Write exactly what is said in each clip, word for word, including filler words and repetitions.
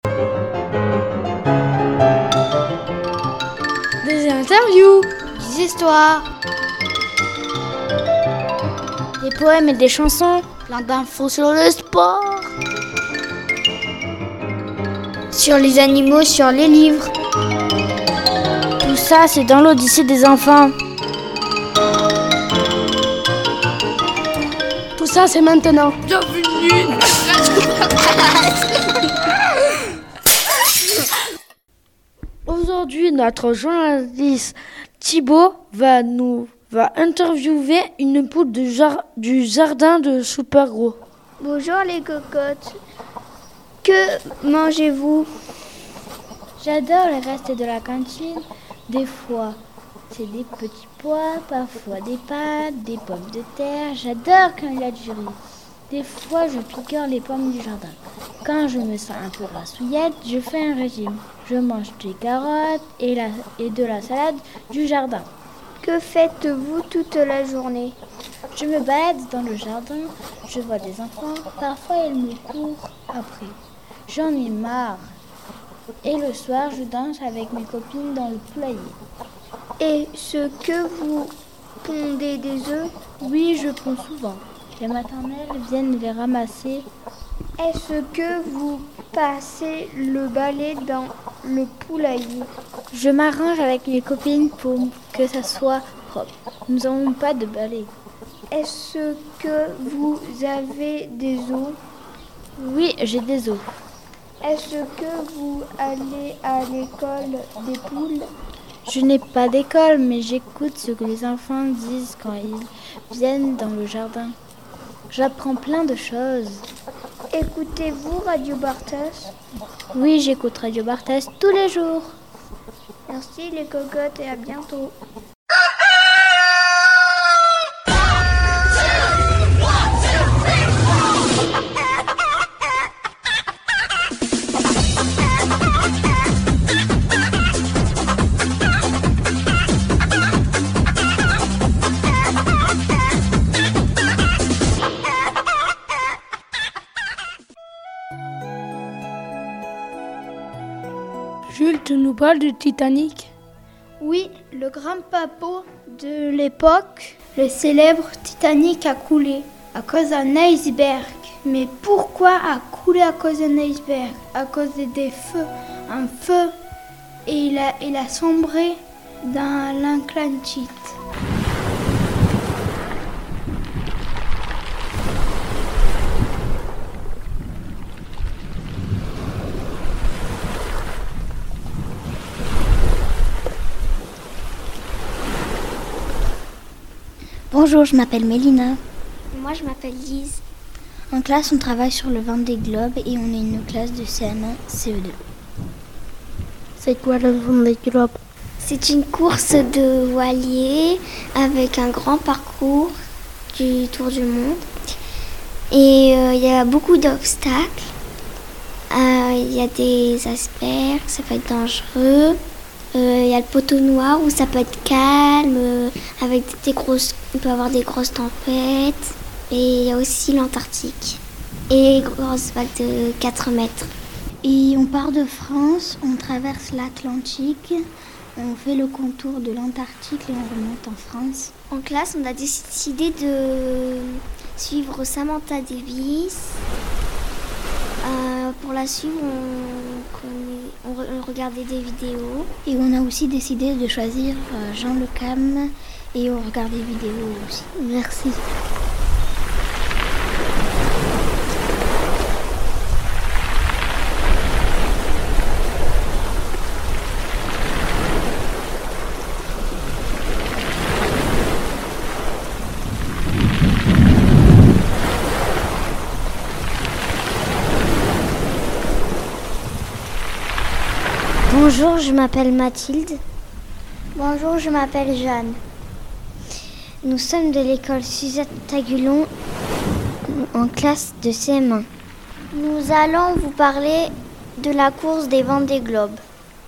Des interviews, des histoires, des poèmes et des chansons, plein d'infos sur le sport, sur les animaux, sur les livres. Tout ça, c'est dans l'Odyssée des enfants. Tout ça, c'est maintenant. Bienvenue. Aujourd'hui, notre journaliste Thibaut va nous va interviewer une poule du, jar, du jardin de Super Gros. Bonjour les cocottes. Que mangez-vous? J'adore le reste de la cantine. Des fois, c'est des petits pois, parfois des pâtes, des pommes de terre. J'adore quand il y a du riz. Des fois, je picore les pommes du jardin. Quand je me sens un peu grassouillette, je fais un régime. Je mange des carottes et, la, et de la salade du jardin. Que faites-vous toute la journée? Je me balade dans le jardin, je vois des enfants. Parfois, ils me courent après. J'en ai marre. Et le soir, je danse avec mes copines dans le poulailler. Est-ce que vous pondez des œufs? Oui, je ponds souvent. Les maternelles viennent les ramasser. Est-ce que vous passez le balai dans le poulailler? Je m'arrange avec mes copines pour que ça soit propre. Nous n'avons pas de balai. Est-ce que vous avez des œufs? Oui, j'ai des œufs. Est-ce que vous allez à l'école des poules? Je n'ai pas d'école, mais j'écoute ce que les enfants disent quand ils viennent dans le jardin. J'apprends plein de choses. Écoutez-vous Radio Barthès? Oui, j'écoute Radio Barthès tous les jours. Merci les cocottes et à bientôt. Jules, tu nous parles du Titanic? Oui, le grand paquebot de l'époque, le célèbre Titanic a coulé à cause d'un iceberg. Mais pourquoi a coulé à cause d'un iceberg? À cause des feux, un feu, et il a, il a sombré dans l'Atlantique. Bonjour, je m'appelle Mélina. Moi, je m'appelle Lise. En classe, on travaille sur le Vendée Globe et on est une classe de C M un C E deux. C'est quoi le Vendée Globe? C'est une course de voilier avec un grand parcours du tour du monde. Et il euh, y a beaucoup d'obstacles. Il euh, y a des icebergs, ça peut être dangereux. Il euh, y a le poteau noir où ça peut être calme, euh, avec des grosses, on peut avoir des grosses tempêtes. Et il y a aussi l'Antarctique et grosses vagues de quatre mètres. Et on part de France, on traverse l'Atlantique, on fait le contour de l'Antarctique et on remonte en France. En classe, on a décidé de suivre Samantha Davis. Euh, pour la suivre, on, on, on regardait des vidéos. Et on a aussi décidé de choisir Jean Le Cam et on regarde des vidéos aussi. Merci. Bonjour, je m'appelle Mathilde. Bonjour, je m'appelle Jeanne. Nous sommes de l'école Suzette Tagulon en classe de C M un. Nous allons vous parler de la course des Vendée Globe.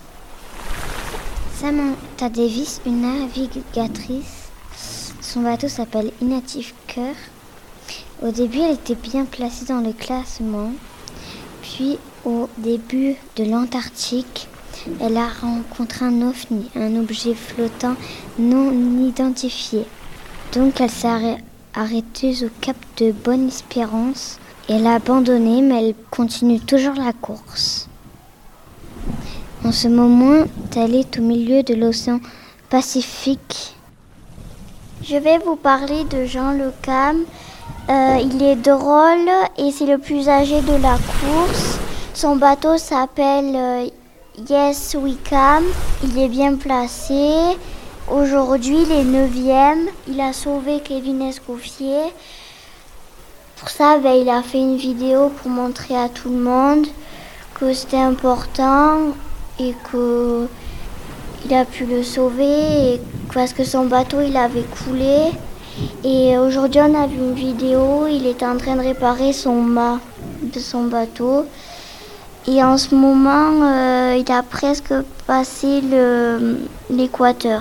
Samantha Davis, une navigatrice, son bateau s'appelle Inactive Cœur. Au début, elle était bien placée dans le classement. Puis, au début de l'Antarctique, elle a rencontré un ovni, un objet flottant non identifié. Donc, elle s'est arrêtée au cap de Bonne-Espérance. Elle a abandonné, mais elle continue toujours la course. En ce moment, elle est au milieu de l'océan Pacifique. Je vais vous parler de Jean Le Cam. Euh, il est drôle et c'est le plus âgé de la course. Son bateau s'appelle euh, Yes We Cam. Il est bien placé. Aujourd'hui, il est neuvième. Il a sauvé Kevin Escoffier. Pour ça, ben, il a fait une vidéo pour montrer à tout le monde que c'était important et qu'il a pu le sauver et parce que son bateau il avait coulé. Et aujourd'hui, on a vu une vidéo, il était en train de réparer son mât de son bateau. Et en ce moment, euh, il a presque passé le, l'équateur.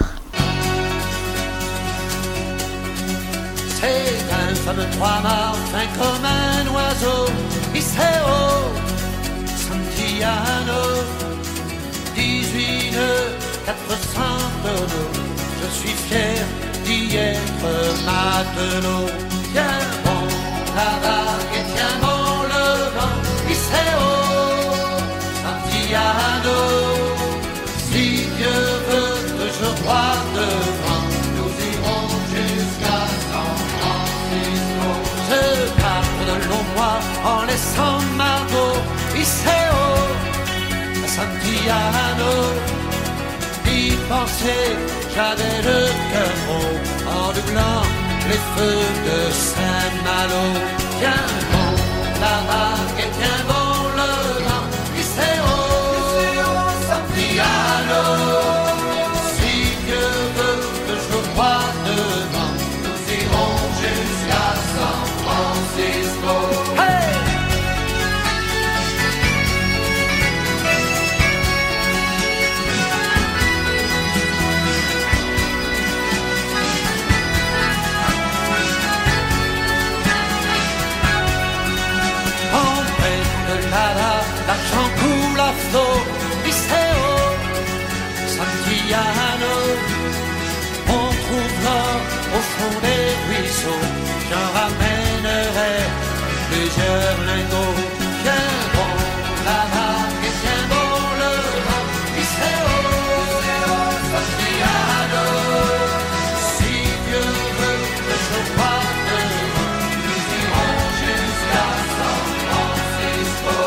C'est un fameux trois-mâts, fin comme un oiseau, Iseo, Santillano, dix-huit nœuds, quatre cents tonneaux. Je suis fier d'y être matelot. Tiens bon la vague et tiens bon le vent, Iseo, Santillano. Si Dieu veut que je croie devant, nous irons jusqu'à San Francisco. Je parte de longs mois en laissant Margot, Iseo, Santillano. D'y penser, j'avais le cœur gros en doublant les feux de Saint-Malo. Tiens bon la vague et tiens bon le vent, Iseo, Santillano. Si Dieu veut que je croie devant, nous irons jusqu'à San Francisco. Hey! L'argent coule à flot, Iseo, Santillano. On trouve l'or au fond des ruisseaux, j'en ramènerai plusieurs lingots. Tiens bon la vague et tiens bon le vent, Iseo, Santillano. Si Dieu veut que je croie devant, nous irons jusqu'à San Francisco.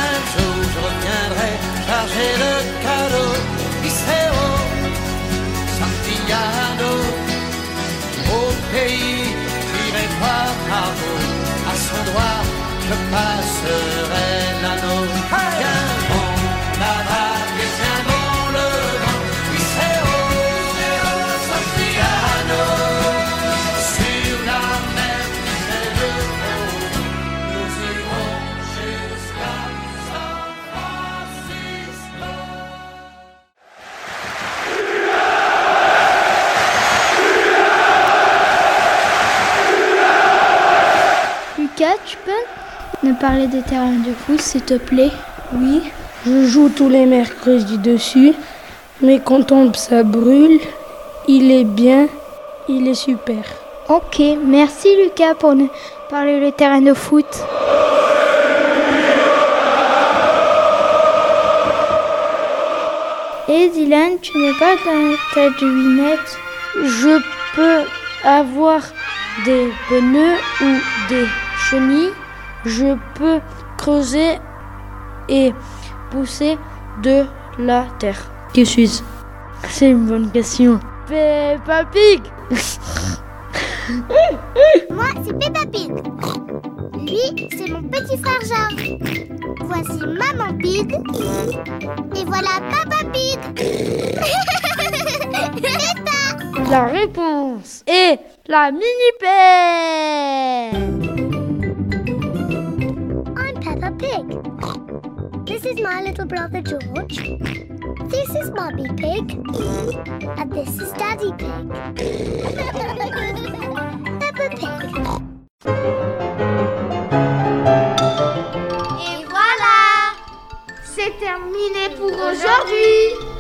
Charger le cadeau, Iseo, Santillano. Au pays, j'irai voir Margot, à son doigt, je passerai l'anneau. Tiens bon la vague et tiens bon le vent, Iseo, Santillano. Sur la mer et le pont, nous irons jusqu'à San Francisco. Lucas, tu peux me parler des terrains de foot, s'il te plaît? Oui, je joue tous les mercredis dessus, mais quand tombe ça brûle. Il est bien, il est super. Ok, merci Lucas pour nous parler des terrains de foot. Et Dylan, tu n'es pas dans ta devinette? Je peux avoir des pneus ou des chenilles. Je peux creuser et pousser de la terre. Qui suis-je? C'est une bonne question. Peppa Pig. Moi, c'est Peppa Pig. Lui, c'est mon petit frère Georges. Voici Maman Pig. Et voilà Papa Pig. Peppa. La réponse est la mini-paire. I'm Peppa Pig. This is my little brother George. This is Mummy Pig. And this is Daddy Pig. Peppa Pig. Et voilà! terminé pour aujourd'hui.